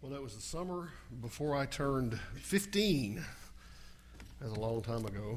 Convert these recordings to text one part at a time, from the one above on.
Well, that was the summer before I turned 15. That was a long time ago.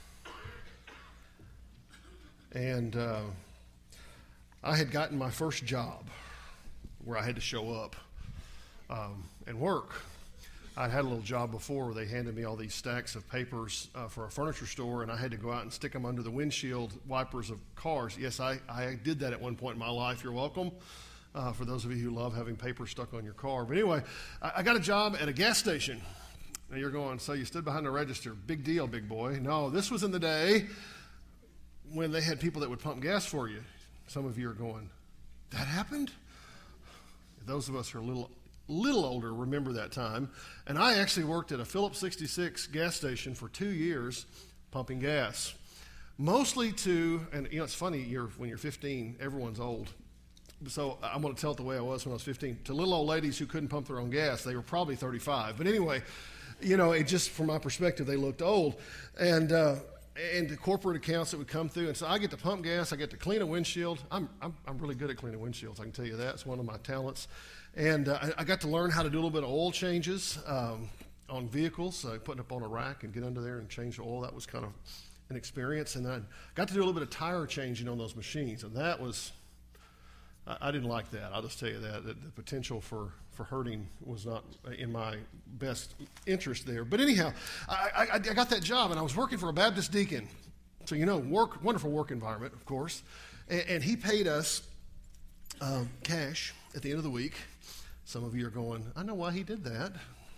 And I had gotten my first job where I had to show up and work. I'd had a little job before where they handed me all these stacks of papers for a furniture store, and I had to go out and stick them under the windshield wipers of cars. Yes, I did that at one point in my life. You're welcome. For those of you who love having paper stuck on your car. But anyway, I got a job at a gas station. Now you're going, so you stood behind the register. Big deal, big boy. No, this was in the day when they had people that would pump gas for you. Some of you are going, that happened? Those of us who are a little older remember that time. And I actually worked at a Phillips 66 gas station for 2 years pumping gas. Mostly to, and you know, it's funny, when you're 15, everyone's old. So I'm going to tell it the way I was when I was 15. To little old ladies who couldn't pump their own gas, they were probably 35. But anyway, you know, it just, from my perspective, they looked old. And the corporate accounts that would come through. And so I get to pump gas. I get to clean a windshield. I'm really good at cleaning windshields. I can tell you that. It's one of my talents. And I got to learn how to do a little bit of oil changes on vehicles, putting up on a rack and get under there and change the oil. That was kind of an experience. And I got to do a little bit of tire changing on those machines. And that was... I didn't like that. I'll just tell you that the potential for hurting was not in my best interest there. But anyhow, I got that job, and I was working for a Baptist deacon. So, you know, wonderful work environment, of course. And he paid us cash at the end of the week. Some of you are going, I know why he did that.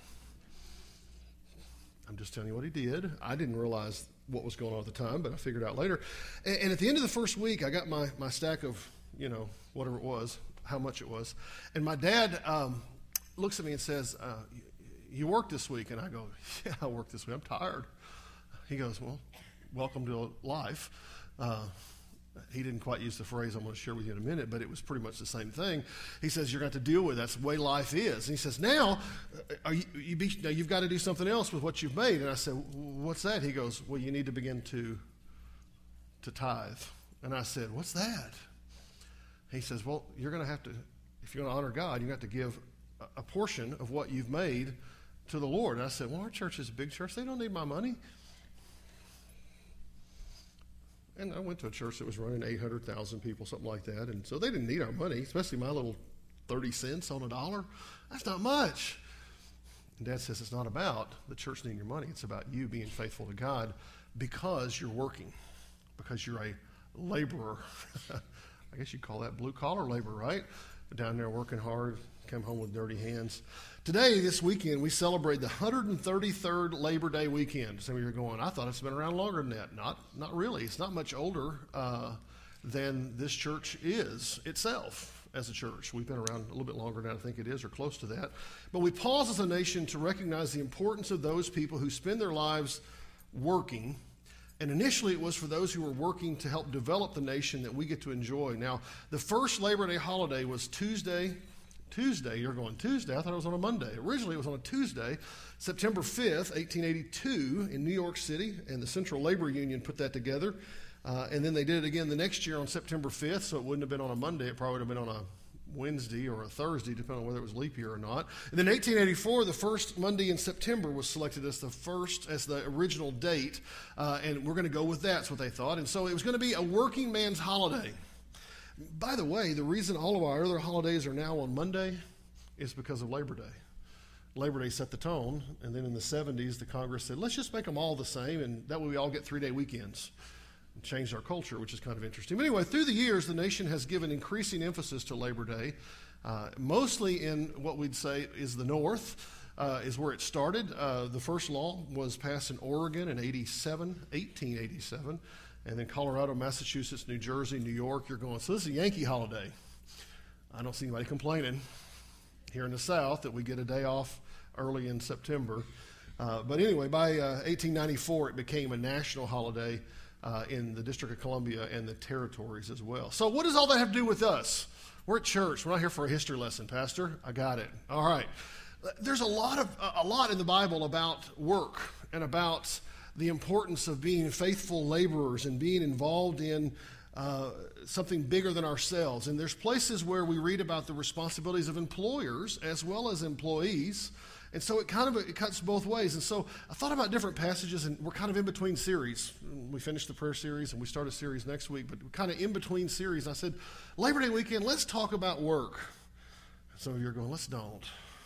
I'm just telling you what he did. I didn't realize what was going on at the time, but I figured out later. And at the end of the first week, I got my stack of, you know, whatever it was, how much it was. And my dad looks at me and says, you worked this week? And I go, yeah, I worked this week. I'm tired. He goes, well, welcome to life. He didn't quite use the phrase I'm going to share with you in a minute, but it was pretty much the same thing. He says, you're going to have to deal with it. That's the way life is. And he says, now, you've got to do something else with what you've made. And I said, what's that? He goes, well, you need to begin to tithe. And I said, what's that? He says, well, you're going to have to, if you're going to honor God, you have to give a portion of what you've made to the Lord. And I said, well, our church is a big church. They don't need my money. And I went to a church that was running 800,000 people, something like that. And so they didn't need our money, especially my little 30 cents on a dollar. That's not much. And Dad says, it's not about the church needing your money. It's about you being faithful to God because you're working, because you're a laborer. I guess you'd call that blue-collar labor, right? Down there working hard, come home with dirty hands. Today, this weekend, we celebrate the 133rd Labor Day weekend. Some of you are going, I thought it's been around longer than that. Not really. It's not much older than this church is itself as a church. We've been around a little bit longer than I think it is, or close to that. But we pause as a nation to recognize the importance of those people who spend their lives working. And initially, it was for those who were working to help develop the nation that we get to enjoy. Now, the first Labor Day holiday was Tuesday. You're going, Tuesday? I thought it was on a Monday. Originally, it was on a Tuesday, September 5th, 1882, in New York City, and the Central Labor Union put that together. And then they did it again the next year on September 5th, so it wouldn't have been on a Monday. It probably would have been on a Wednesday or a Thursday, depending on whether it was leap year or not. And then 1884, the first Monday in September was selected as the original date, and we're going to go with that. That's what they thought. And so it was going to be a working man's holiday. By the way, the reason all of our other holidays are now on Monday is because of Labor Day. Labor Day set the tone, and then in the 70s, the Congress said, let's just make them all the same, and that way we all get 3-day weekends. Changed our culture, which is kind of interesting. But anyway, through the years, the nation has given increasing emphasis to Labor Day, mostly in what we'd say is the North, is where it started. The first law was passed in Oregon in 1887, and then Colorado, Massachusetts, New Jersey, New York. You're going, so this is a Yankee holiday. I don't see anybody complaining here in the South that we get a day off early in September. But anyway, by 1894, it became a national holiday in the District of Columbia and the territories as well. So what does all that have to do with us? We're at church. We're not here for a history lesson, Pastor. I got it. All right. There's a lot in the Bible about work and about the importance of being faithful laborers and being involved in something bigger than ourselves. And there's places where we read about the responsibilities of employers as well as employees. And so it cuts both ways. And so I thought about different passages, and we're kind of in between series. We finished the prayer series, and we start a series next week, but we're kind of in between series. I said, Labor Day weekend, let's talk about work. Some of you are going, let's don't.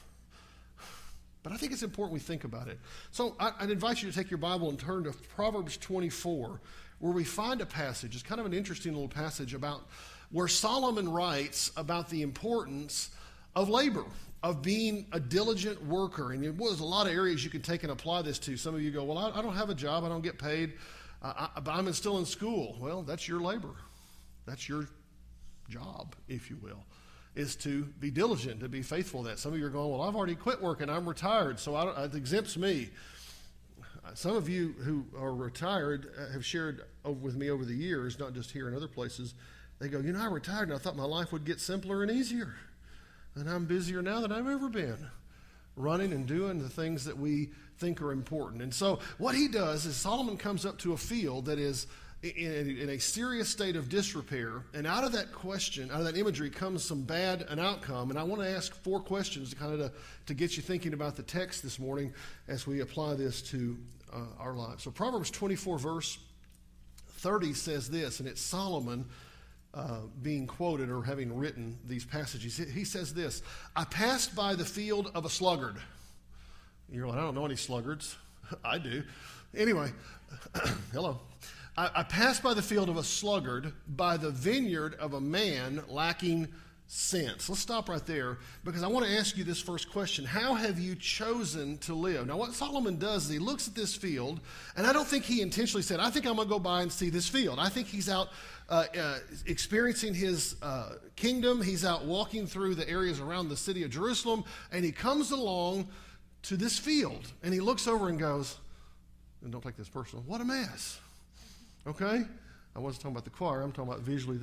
But I think it's important we think about it. So I'd invite you to take your Bible and turn to Proverbs 24, where we find a passage. It's kind of an interesting little passage about where Solomon writes about the importance of labor, of being a diligent worker. And there's a lot of areas you can take and apply this to. Some of you go, well, I don't have a job. I don't get paid. But I'm still in school. Well, that's your labor. That's your job, if you will, is to be diligent, to be faithful to that. Some of you are going, well, I've already quit working. I'm retired, so it exempts me. Some of you who are retired have shared with me over the years, not just here and other places. They go, I retired and I thought my life would get simpler and easier. And I'm busier now than I've ever been, running and doing the things that we think are important. And so what he does is Solomon comes up to a field that is in a serious state of disrepair. And out of that question, out of that imagery, comes an outcome. And I want to ask 4 questions to kind of to get you thinking about the text this morning as we apply this to our lives. So Proverbs 24 verse 30 says this, and it's Solomon being quoted or having written these passages. He says this, I passed by the field of a sluggard. You're like, I don't know any sluggards. I do. Anyway, hello. I passed by the field of a sluggard, by the vineyard of a man lacking sense. Let's stop right there because I want to ask you this first question. How have you chosen to live? Now, what Solomon does is he looks at this field, and I don't think he intentionally said, I think I'm going to go by and see this field. I think he's out experiencing his kingdom. He's out walking through the areas around the city of Jerusalem, and he comes along to this field, and he looks over and goes, and don't take this personal, what a mess. Okay? I wasn't talking about the choir. I'm talking about visually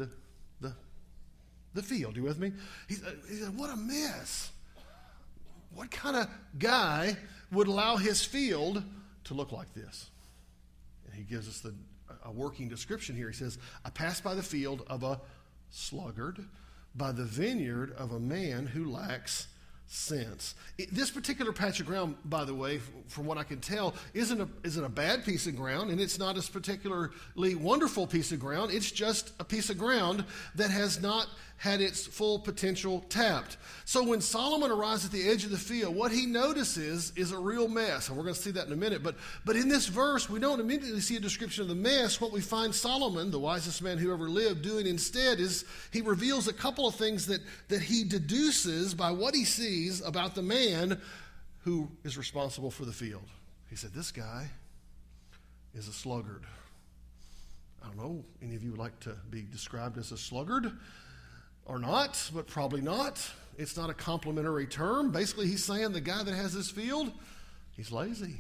the field. You with me? He said, what a mess. What kind of guy would allow his field to look like this? And he gives us a working description here. He says, I passed by the field of a sluggard, by the vineyard of a man who lacks sense. This particular patch of ground, by the way, from what I can tell, isn't a bad piece of ground, and it's not a particularly wonderful piece of ground. It's just a piece of ground that has not had its full potential tapped. So when Solomon arrives at the edge of the field, what he notices is a real mess, and we're going to see that in a minute. But in this verse, we don't immediately see a description of the mess. What we find Solomon, the wisest man who ever lived, doing instead is he reveals a couple of things that he deduces by what he sees about the man who is responsible for the field. He said, this guy is a sluggard. I don't know, any of you would like to be described as a sluggard? Or not, but probably not. It's not a complimentary term. Basically, he's saying the guy that has this field, he's lazy.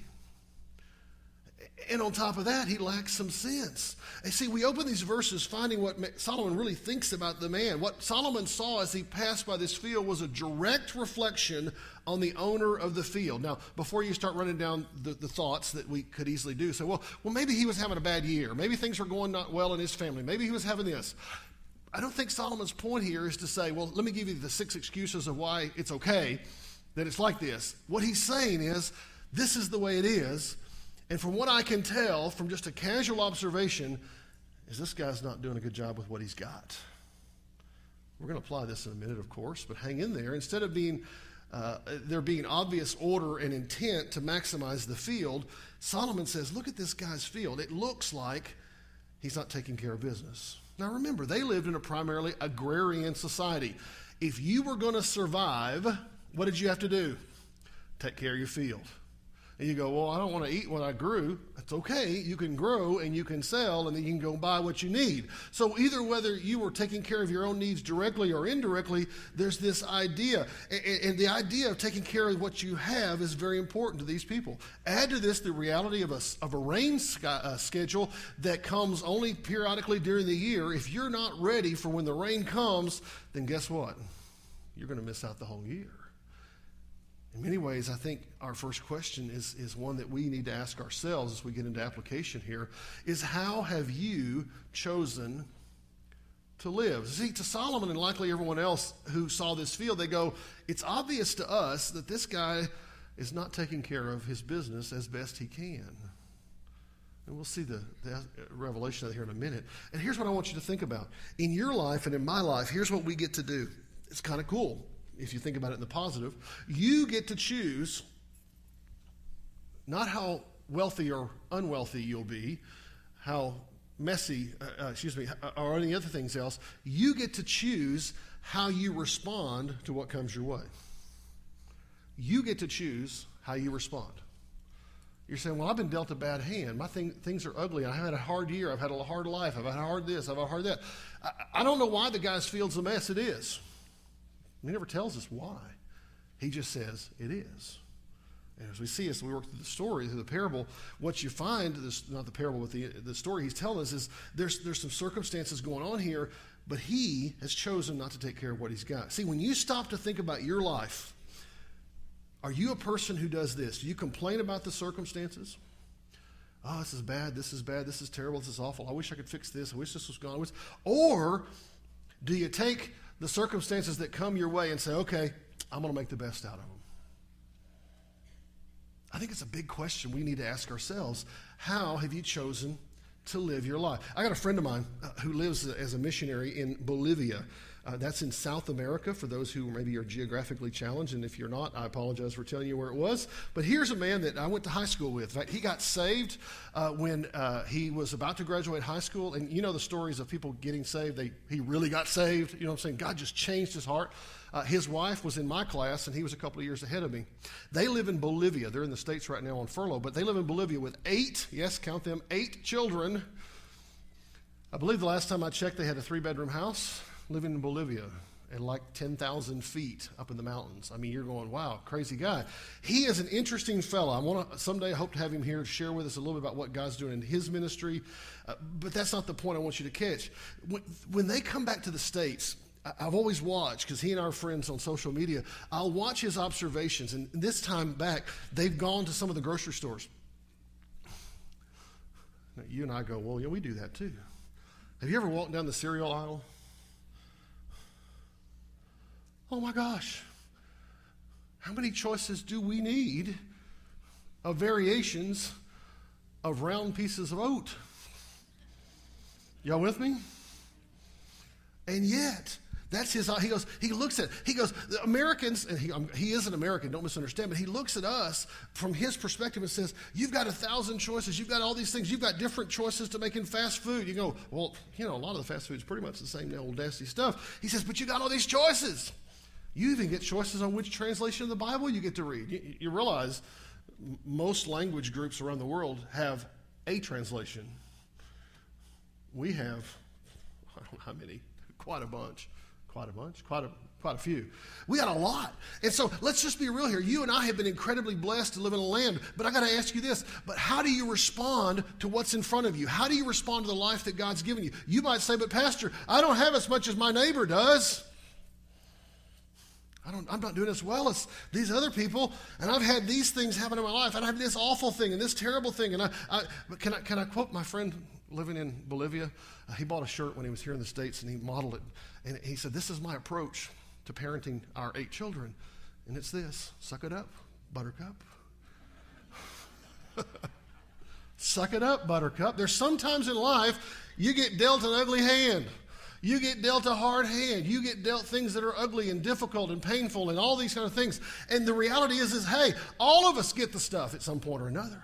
And on top of that, he lacks some sense. And see, we open these verses finding what Solomon really thinks about the man. What Solomon saw as he passed by this field was a direct reflection on the owner of the field. Now, before you start running down the thoughts that we could easily do, say, well, maybe he was having a bad year. Maybe things were going not well in his family. Maybe he was having this. I don't think Solomon's point here is to say, well, let me give you the 6 excuses of why it's okay that it's like this. What he's saying is, this is the way it is. And from what I can tell, from just a casual observation, is this guy's not doing a good job with what he's got. We're going to apply this in a minute, of course, but hang in there. Instead of there being obvious order and intent to maximize the field, Solomon says, look at this guy's field. It looks like he's not taking care of business. Now remember, they lived in a primarily agrarian society. If you were going to survive, what did you have to do? Take care of your field. And you go, well, I don't want to eat what I grew. That's okay. You can grow and you can sell and then you can go buy what you need. So either whether you were taking care of your own needs directly or indirectly, there's this idea. And the idea of taking care of what you have is very important to these people. Add to this the reality of a rain schedule that comes only periodically during the year. If you're not ready for when the rain comes, then guess what? You're going to miss out the whole year. In many ways, I think our first question is one that we need to ask ourselves as we get into application here, is how have you chosen to live. See, to Solomon and likely everyone else who saw this field, they go, it's obvious to us that this guy is not taking care of his business as best he can. And we'll see the revelation of that here in a minute. And here's what I want you to think about. In your life and in my life, here's what we get to do. It's kind of cool if you think about it in the positive. You get to choose not how wealthy or unwealthy you'll be, how messy, or any other things else. You get to choose how you respond to what comes your way. You get to choose how you respond. You're saying, well, I've been dealt a bad hand. Things are ugly. I've had a hard year. I've had a hard life. I've had a hard this. I've had a hard that. I don't know why the guy's field's a mess. It is. He never tells us why. He just says it is. And as we see, as we work through the story, through the parable, what you find, not the parable, but the story he's telling us is there's some circumstances going on here, but he has chosen not to take care of what he's got. See, when you stop to think about your life, are you a person who does this? Do you complain about the circumstances? Oh, this is bad, this is bad, this is terrible, this is awful. I wish I could fix this. I wish this was gone. Or do you take the circumstances that come your way and say, okay, I'm going to make the best out of them? I think it's a big question we need to ask ourselves. How have you chosen to live your life? I got a friend of mine who lives as a missionary in Bolivia. That's in South America for those who maybe are geographically challenged. And if you're not, I apologize for telling you where it was. But here's a man that I went to high school with. In fact, he got saved when he was about to graduate high school. And you know the stories of people getting saved. He really got saved. You know what I'm saying? God just changed his heart. His wife was in my class, and he was a couple of years ahead of me. They live in Bolivia. They're in the States right now on furlough. But they live in Bolivia with 8, yes, count them, 8 children. I believe the last time I checked, they had a 3-bedroom house. Living in Bolivia at like 10,000 feet up in the mountains. I mean, you're going, wow, crazy guy. He is an interesting fellow. I want to someday hope to have him here to share with us a little bit about what God's doing in his ministry. But that's not the point I want you to catch. When they come back to the States, I've always watched, because he and our friends on social media, I'll watch his observations. And this time back, they've gone to some of the grocery stores. Now, you and I go, well, yeah, we do that too. Have you ever walked down the cereal aisle? Oh my gosh, how many choices do we need of variations of round pieces of oat? Y'all with me? And yet, that's his, he looks at it. He goes, the Americans, and he is an American, don't misunderstand, but he looks at us from his perspective and says, you've got 1,000 choices, you've got all these things, you've got different choices to make in fast food. You go, well, you know, a lot of the fast food is pretty much the same old nasty stuff. He says, but you got all these choices. You even get choices on which translation of the Bible you get to read. You realize most language groups around the world have a translation. We have, I don't know how many, quite a few. We got a lot. And so let's just be real here. You and I have been incredibly blessed to live in a land, but I got to ask you this, but how do you respond to what's in front of you? How do you respond to the life that God's given you? You might say, but Pastor, I don't have as much as my neighbor does. I'm not doing as well as these other people, and I've had these things happen in my life, and I have this awful thing and this terrible thing. And but can I quote my friend living in Bolivia? He bought a shirt when he was here in the States, and he modeled it. And he said, this is my approach to parenting our 8 children. And it's this: suck it up, buttercup. Suck it up, buttercup. There's sometimes in life you get dealt an ugly hand. You get dealt a hard hand. You get dealt things that are ugly and difficult and painful and all these kind of things. And the reality is, hey, all of us get the stuff at some point or another.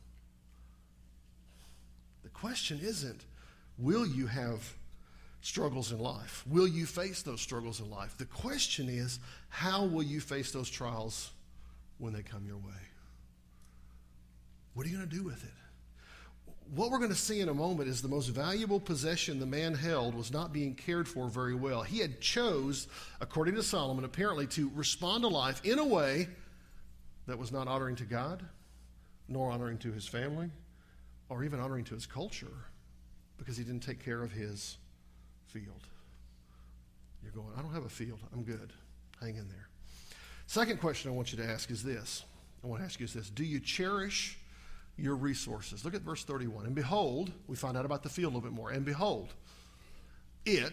The question isn't, will you have struggles in life? Will you face those struggles in life? The question is, how will you face those trials when they come your way? What are you going to do with it? What we're going to see in a moment is the most valuable possession the man held was not being cared for very well. He had chose, according to Solomon, apparently to respond to life in a way that was not honoring to God, nor honoring to his family, or even honoring to his culture, because he didn't take care of his field. You're going, I don't have a field. I'm good. Hang in there. Second question I want you to ask is this. Do you cherish your resources? Look at verse 31. And behold, we find out about the field a little bit more. And behold, it,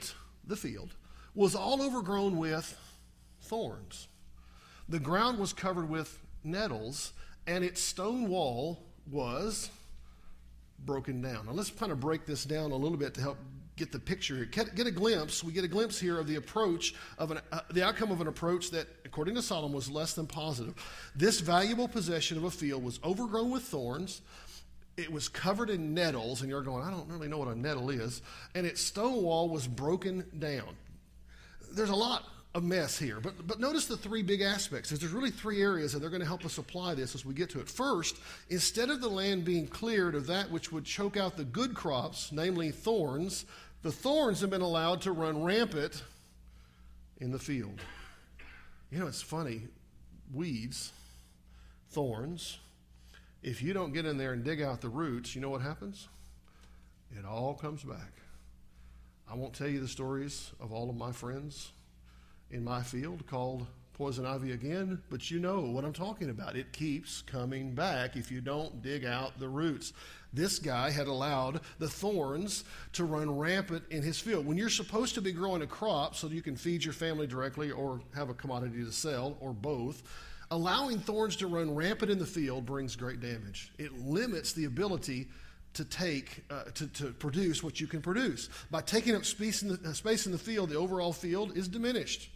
the field, was all overgrown with thorns. The ground was covered with nettles, and its stone wall was broken down. Now let's kind of break this down a little bit to help get the picture here. Get a glimpse. We get a glimpse here of the approach of the outcome of an approach that, according to Solomon, was less than positive. This valuable possession of a field was overgrown with thorns. It was covered in nettles, and you're going, I don't really know what a nettle is. And its stone wall was broken down. There's a lot of mess here, but notice the three big aspects. There's really three areas, and they're going to help us apply this as we get to it. First, instead of the land being cleared of that which would choke out the good crops, namely thorns, the thorns have been allowed to run rampant in the field. You know, it's funny. Weeds, thorns, if you don't get in there and dig out the roots, you know what happens? It all comes back. I won't tell you the stories of all of my friends in my field called poison ivy again, but you know what I'm talking about. It keeps coming back if you don't dig out the roots. This guy had allowed the thorns to run rampant in his field. When you're supposed to be growing a crop so that you can feed your family directly or have a commodity to sell, or both, allowing thorns to run rampant in the field brings great damage. It limits the ability to produce what you can produce. By taking up space in the field, the overall field is diminished.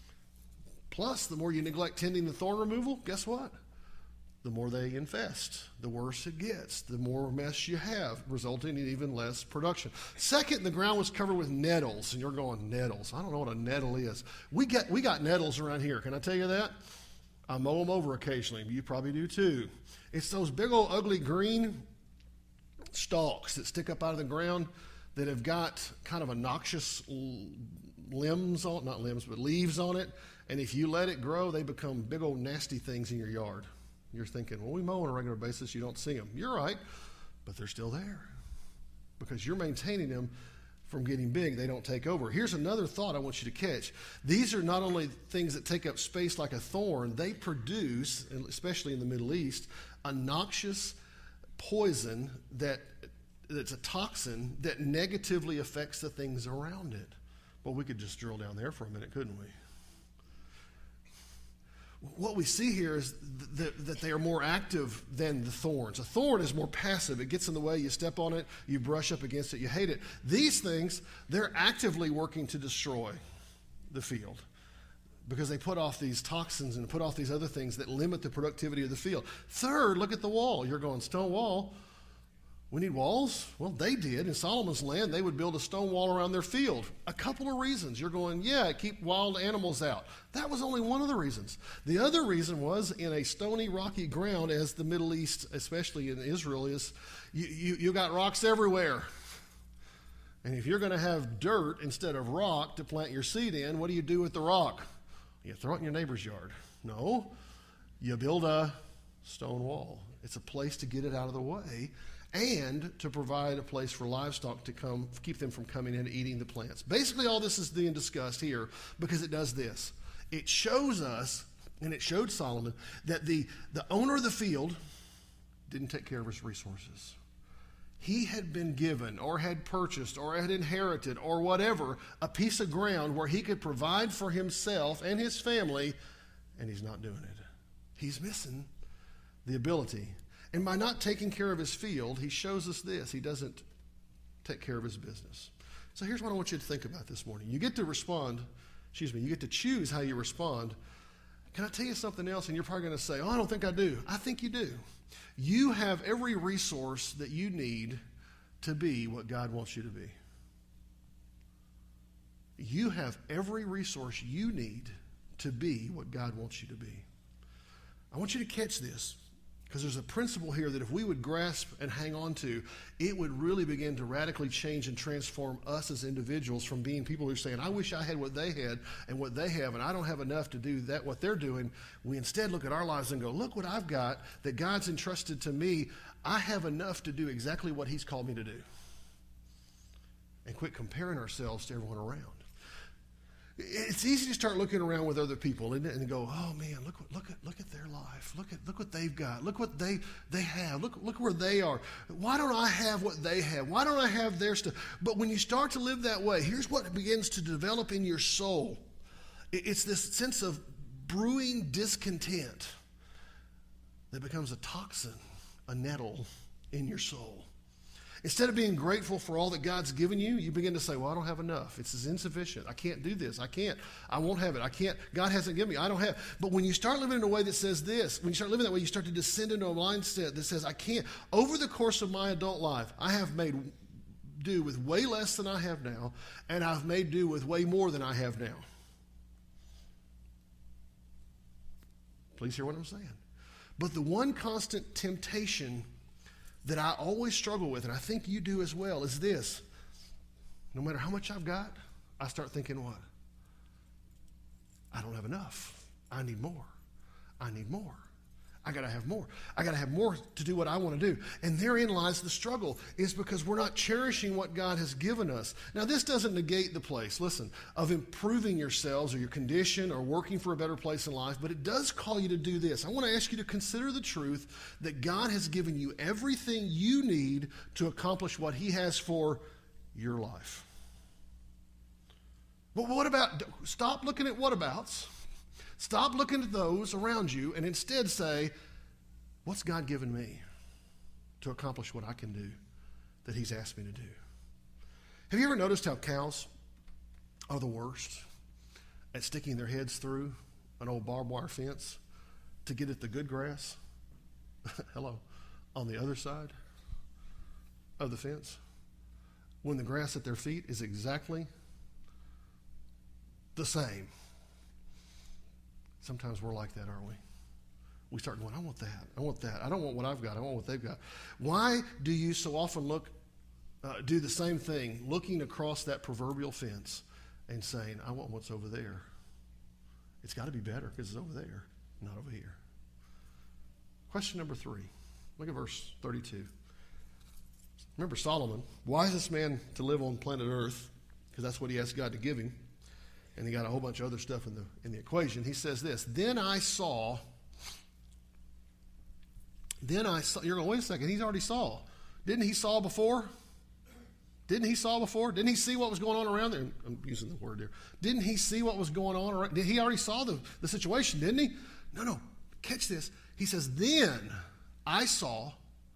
Plus, the more you neglect tending the thorn removal, guess what? The more they infest, the worse it gets, the more mess you have, resulting in even less production. Second, the ground was covered with nettles, and you're going, nettles? I don't know what a nettle is. We got nettles around here. Can I tell you that? I mow them over occasionally. You probably do too. It's those big old ugly green stalks that stick up out of the ground that have got kind of a noxious leaves on it. And if you let it grow, they become big old nasty things in your yard. You're thinking, well, we mow on a regular basis, you don't see them. You're right, but they're still there because you're maintaining them from getting big. They don't take over. Here's another thought I want you to catch. These are not only things that take up space like a thorn, they produce, especially in the Middle East, a noxious poison that's a toxin that negatively affects the things around it. Well, we could just drill down there for a minute, couldn't we? What we see here is that they are more active than the thorns. A thorn is more passive. It gets in the way. You step on it. You brush up against it. You hate it. These things, they're actively working to destroy the field because they put off these toxins and put off these other things that limit the productivity of the field. Third, look at the wall. You're going, stone wall? We need walls? Well, they did. In Solomon's land, they would build a stone wall around their field. A couple of reasons. You're going, yeah, keep wild animals out. That was only one of the reasons. The other reason was in a stony, rocky ground, as the Middle East, especially in Israel, is you got rocks everywhere. And if you're going to have dirt instead of rock to plant your seed in, what do you do with the rock? You throw it in your neighbor's yard. No, you build a stone wall. It's a place to get it out of the way, and to provide a place for livestock to come, keep them from coming in and eating the plants. Basically, all this is being discussed here because it does this. It shows us, and it showed Solomon, that the owner of the field didn't take care of his resources. He had been given or had purchased or had inherited or whatever a piece of ground where he could provide for himself and his family, and he's not doing it. He's missing the ability. And by not taking care of his field, he shows us this. He doesn't take care of his business. So here's what I want you to think about this morning. You get to you get to choose how you respond. Can I tell you something else? And you're probably going to say, oh, I don't think I do. I think you do. You have every resource that you need to be what God wants you to be. You have every resource you need to be what God wants you to be. I want you to catch this, because there's a principle here that if we would grasp and hang on to, it would really begin to radically change and transform us as individuals from being people who are saying, I wish I had what they had and what they have, and I don't have enough to do that what they're doing. We instead look at our lives and go, look what I've got that God's entrusted to me. I have enough to do exactly what he's called me to do. And quit comparing ourselves to everyone around. It's easy to start looking around with other people and go, oh man, look at their life. Look what they've got. Look what they have. Look where they are. Why don't I have what they have? Why don't I have their stuff? But when you start to live that way, here's what begins to develop in your soul. It's this sense of brewing discontent that becomes a toxin, a nettle in your soul. Instead of being grateful for all that God's given you, you begin to say, well, I don't have enough. It's insufficient. I can't do this. I won't have it. I can't. God hasn't given me. I don't have. But when you start living in a way that says this, when you start living that way, you start to descend into a mindset that says, I can't. Over the course of my adult life, I have made do with way less than I have now, and I've made do with way more than I have now. Please hear what I'm saying. But the one constant temptation that I always struggle with, and I think you do as well, is this. No matter how much I've got, I start thinking what? I don't have enough. I need more. I need more. I got to have more. I got to have more to do what I want to do. And therein lies the struggle, is because we're not cherishing what God has given us. Now, this doesn't negate the place, listen, of improving yourselves or your condition or working for a better place in life, but it does call you to do this. I want to ask you to consider the truth that God has given you everything you need to accomplish what He has for your life. But what about, stop looking at whatabouts. Stop looking at those around you and instead say, what's God given me to accomplish what I can do that He's asked me to do? Have you ever noticed how cows are the worst at sticking their heads through an old barbed wire fence to get at the good grass? Hello. On the other side of the fence, when the grass at their feet is exactly the same. Sometimes we're like that, aren't we? We start going, I want that. I want that. I don't want what I've got. I want what they've got. Why do you so often do the same thing, looking across that proverbial fence and saying, I want what's over there? It's got to be better because it's over there, not over here. Question number 3. Look at verse 32. Remember Solomon, wisest man to live on planet Earth, because that's what he asked God to give him. And he got a whole bunch of other stuff in the equation. He says this, then I saw, you're going, wait a second, he's already saw. Didn't he saw before? Didn't he see what was going on around there? I'm using the word there. Didn't he see what was going on around? He already saw the situation, didn't he? No, catch this. He says, then I saw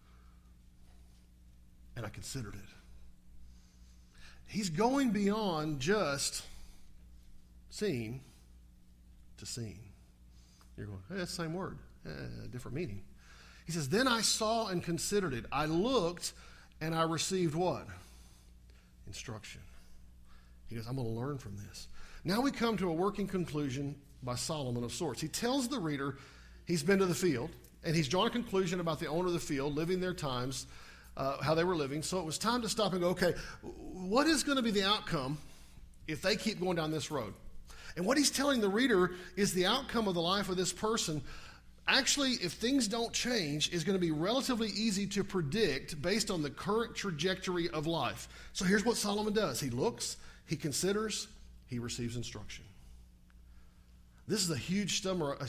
and I considered it. He's going beyond just seen to seen. You're going, hey, that's the same word, different meaning. He says, then I saw and considered it. I looked and I received what? Instruction. He goes, I'm going to learn from this. Now we come to a working conclusion by Solomon of sorts. He tells the reader he's been to the field and he's drawn a conclusion about the owner of the field, living their times, how they were living. So it was time to stop and go, okay, what is going to be the outcome if they keep going down this road? And what he's telling the reader is the outcome of the life of this person, actually, if things don't change, is going to be relatively easy to predict based on the current trajectory of life. So here's what Solomon does. He looks, he considers, he receives instruction. This is a huge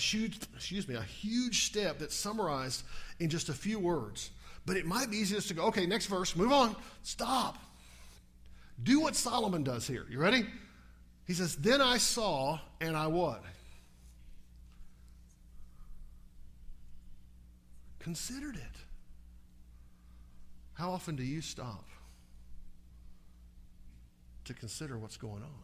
step that's summarized in just a few words. But it might be easiest to go, okay, next verse, move on, stop. Do what Solomon does here. You ready? He says, then I saw and I what? Considered it. How often do you stop to consider what's going on?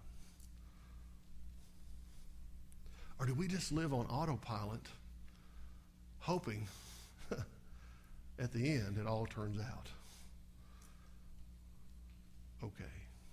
Or do we just live on autopilot, hoping at the end it all turns out okay?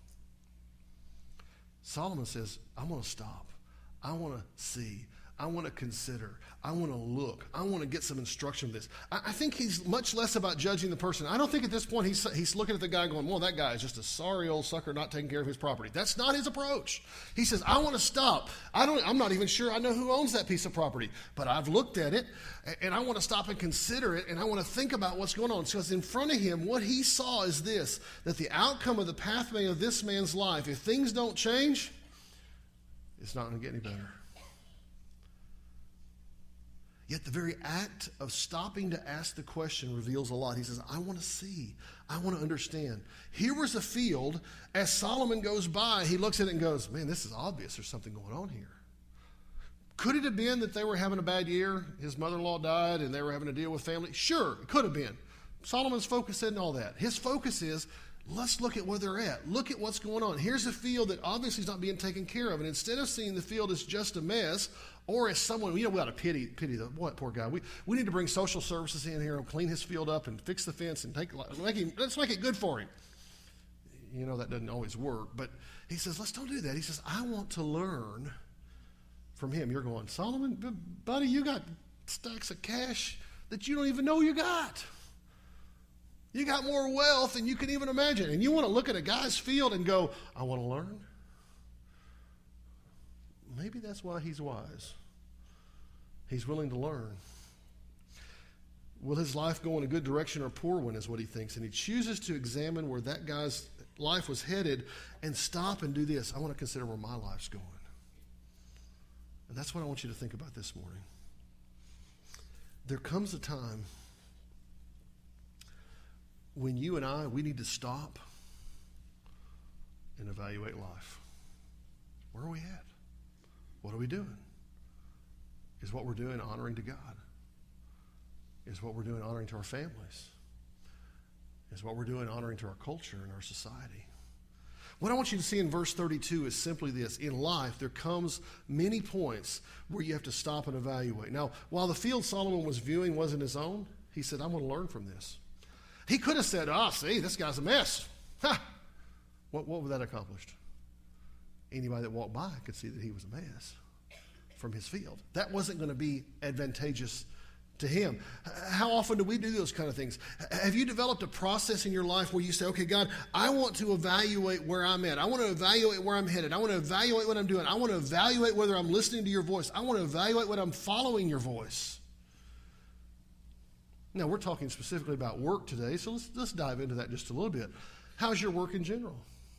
Solomon says, I'm going to stop. I want to see. I want to consider. I want to look. I want to get some instruction of this. I think he's much less about judging the person. I don't think at this point he's looking at the guy going, well, that guy is just a sorry old sucker not taking care of his property. That's not his approach. He says, I want to stop. I'm not even sure I know who owns that piece of property, but I've looked at it, and I want to stop and consider it, and I want to think about what's going on. Because in front of him, what he saw is this, that the outcome of the pathway of this man's life, if things don't change, it's not going to get any better. Yet the very act of stopping to ask the question reveals a lot. He says, I want to see. I want to understand. Here was a field. As Solomon goes by, he looks at it and goes, man, this is obvious. There's something going on here. Could it have been that they were having a bad year? His mother-in-law died and they were having to deal with family? Sure, it could have been. Solomon's focus isn't all that. His focus is, let's look at where they're at. Look at what's going on. Here's a field that obviously is not being taken care of. And instead of seeing the field as just a mess, or as someone, we ought to pity the poor guy. We need to bring social services in here and clean his field up and fix the fence and let's make it good for him. You know, that doesn't always work. But he says, let's don't do that. He says, I want to learn from him. You're going, Solomon, buddy, you got stacks of cash that you don't even know you got. You got more wealth than you can even imagine. And you want to look at a guy's field and go, I want to learn? Maybe that's why he's wise. He's willing to learn. Will his life go in a good direction or a poor one is what he thinks. And he chooses to examine where that guy's life was headed and stop and do this. I want to consider where my life's going. And that's what I want you to think about this morning. There comes a time when you and we need to stop and evaluate life. Where are we at? What are we doing? Is what we're doing honoring to God? Is what we're doing honoring to our families? Is what we're doing honoring to our culture and our society? What I want you to see in verse 32 is simply this. In life, there comes many points where you have to stop and evaluate. Now, while the field Solomon was viewing wasn't his own, he said, I'm going to learn from this. He could have said, see, this guy's a mess. Ha! What would that accomplish? Anybody that walked by could see that he was a mess from his field. That wasn't going to be advantageous to him. How often do we do those kind of things? Have you developed a process in your life where you say, okay, God, I want to evaluate where I'm at. I want to evaluate where I'm headed. I want to evaluate what I'm doing. I want to evaluate whether I'm listening to your voice. I want to evaluate whether I'm following your voice. Now, we're talking specifically about work today, so let's dive into that just a little bit. How's your work in general?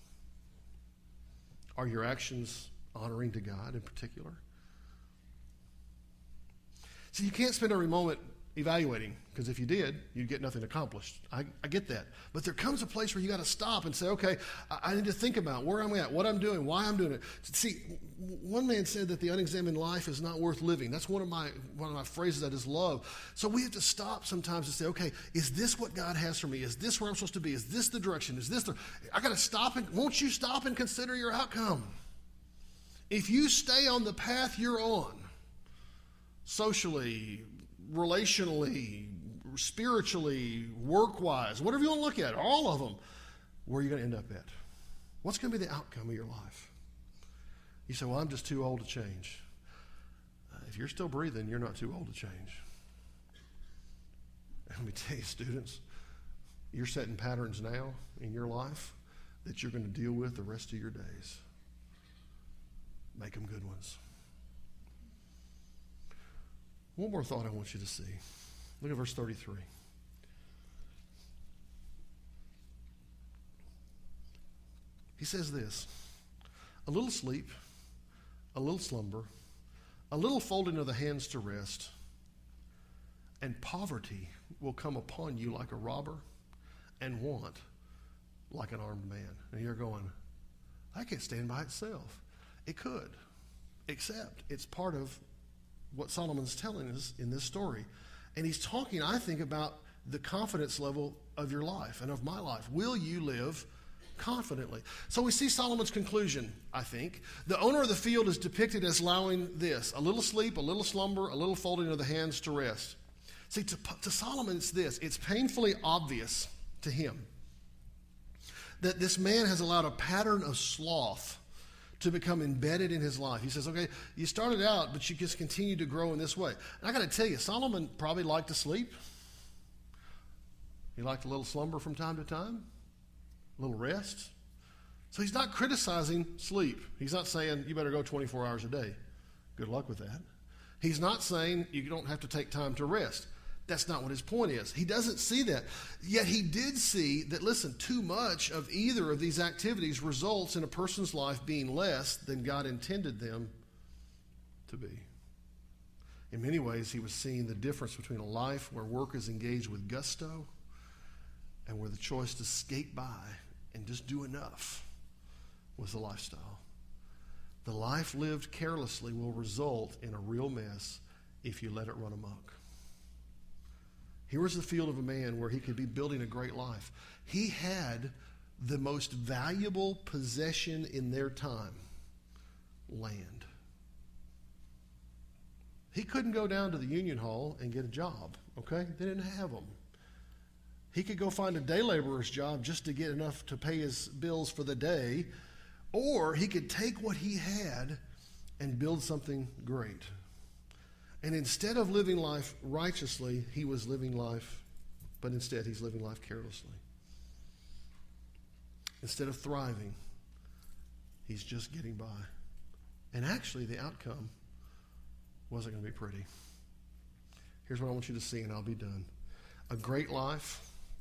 Are your actions honoring to God in particular? See, you can't spend every moment evaluating, because if you did, you'd get nothing accomplished. I get that. But there comes a place where you got to stop and say, okay, I need to think about where I'm at, what I'm doing, why I'm doing it. See, one man said that the unexamined life is not worth living. That's one of my phrases I just love. So we have to stop sometimes and say, okay, is this what God has for me? Is this where I'm supposed to be? Is this the direction? I got to stop and won't you stop and consider your outcome? If you stay on the path you're on, socially, relationally, spiritually, work-wise, whatever you want to look at, all of them, where are you going to end up at? What's going to be the outcome of your life? You say, well, I'm just too old to change. If you're still breathing, you're not too old to change. Let me tell you, students, you're setting patterns now in your life that you're going to deal with the rest of your days. Make them good ones. One more thought I want you to see. Look at verse 33. He says this, a little sleep, a little slumber, a little folding of the hands to rest, and poverty will come upon you like a robber, and want like an armed man. And you're going, that can't stand by itself. It could, except it's part of what Solomon's telling us in this story. And he's talking, I think, about the confidence level of your life and of my life. Will you live confidently? So we see Solomon's conclusion, I think. The owner of the field is depicted as allowing this, a little sleep, a little slumber, a little folding of the hands to rest. See, to Solomon, it's this. It's painfully obvious to him that this man has allowed a pattern of sloth to become embedded in his life. He says, okay, you started out, but you just continue to grow in this way. And I got to tell you, Solomon probably liked to sleep. He liked a little slumber from time to time, a little rest. So he's not criticizing sleep. He's not saying you better go 24 hours a day. Good luck with that. He's not saying you don't have to take time to rest. That's not what his point is. He doesn't see that. Yet he did see that, listen, too much of either of these activities results in a person's life being less than God intended them to be. In many ways, he was seeing the difference between a life where work is engaged with gusto and where the choice to skate by and just do enough was the lifestyle. The life lived carelessly will result in a real mess if you let it run amok. Here was the field of a man where he could be building a great life. He had the most valuable possession in their time, land. He couldn't go down to the union hall and get a job, okay? They didn't have them. He could go find a day laborer's job just to get enough to pay his bills for the day, or he could take what he had and build something great. And instead of living life righteously, he was living life, but instead he's living life carelessly. Instead of thriving, he's just getting by. And actually, the outcome wasn't going to be pretty. Here's what I want you to see, and I'll be done. A great life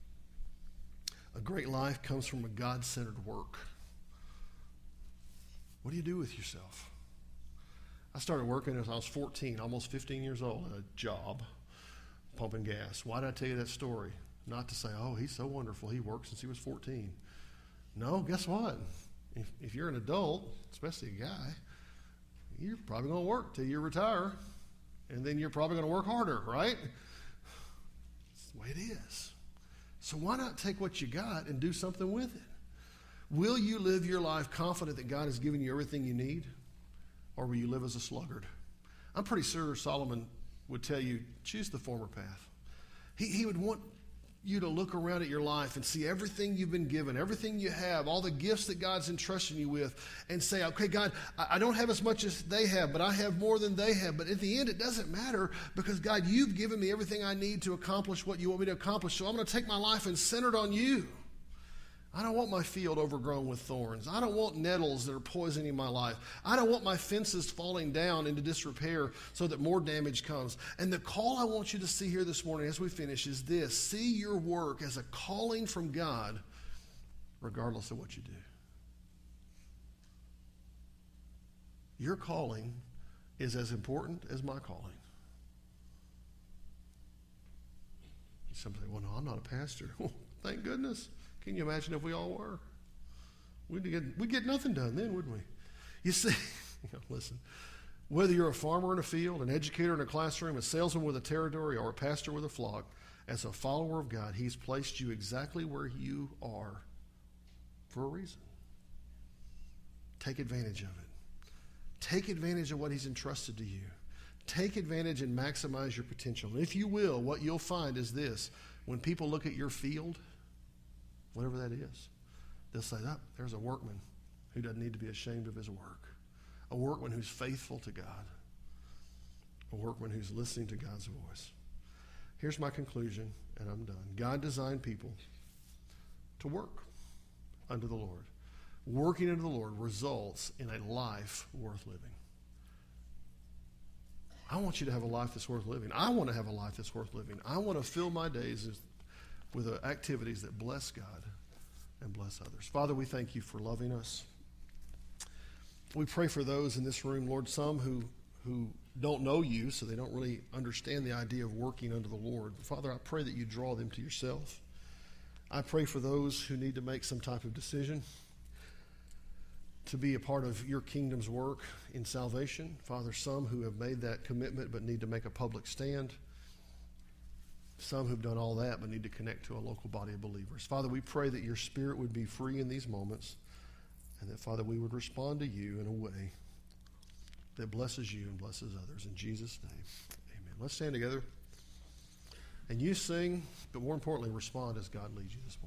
comes from a God-centered work. What do you do with yourself? I started working as I was 14, almost 15 years old, at a job, pumping gas. Why did I tell you that story? Not to say, oh, he's so wonderful, he worked since he was 14. No, guess what? If you're an adult, especially a guy, you're probably going to work till you retire, and then you're probably going to work harder, right? That's the way it is. So why not take what you got and do something with it? Will you live your life confident that God has given you everything you need? Or will you live as a sluggard? I'm pretty sure Solomon would tell you, choose the former path. He would want you to look around at your life and see everything you've been given, everything you have, all the gifts that God's entrusted you with, and say, okay, God, I don't have as much as they have, but I have more than they have. But at the end, it doesn't matter because, God, you've given me everything I need to accomplish what you want me to accomplish. So I'm going to take my life and center it on you. I don't want my field overgrown with thorns. I don't want nettles that are poisoning my life. I don't want my fences falling down into disrepair so that more damage comes. And the call I want you to see here this morning as we finish is this. See your work as a calling from God regardless of what you do. Your calling is as important as my calling. Some say, well, no, I'm not a pastor. Well, thank goodness. Can you imagine if we all were? We'd get nothing done then, wouldn't we? You see, listen, whether you're a farmer in a field, an educator in a classroom, a salesman with a territory, or a pastor with a flock, as a follower of God, he's placed you exactly where you are for a reason. Take advantage of it. Take advantage of what he's entrusted to you. Take advantage and maximize your potential. And if you will, what you'll find is this. When people look at your field, whatever that is, they'll say, oh, there's a workman who doesn't need to be ashamed of his work. A workman who's faithful to God. A workman who's listening to God's voice. Here's my conclusion, and I'm done. God designed people to work unto the Lord. Working unto the Lord results in a life worth living. I want you to have a life that's worth living. I want to have a life that's worth living. I want to fill my days with activities that bless God and bless others. Father, we thank you for loving us. We pray for those in this room, Lord, some who don't know you, so they don't really understand the idea of working unto the Lord. Father, I pray that you draw them to yourself. I pray for those who need to make some type of decision to be a part of your kingdom's work in salvation. Father, some who have made that commitment but need to make a public stand. Some who've done all that but need to connect to a local body of believers. Father, we pray that your Spirit would be free in these moments and that, Father, we would respond to you in a way that blesses you and blesses others. In Jesus' name, amen. Let's stand together. And you sing, but more importantly, respond as God leads you this morning.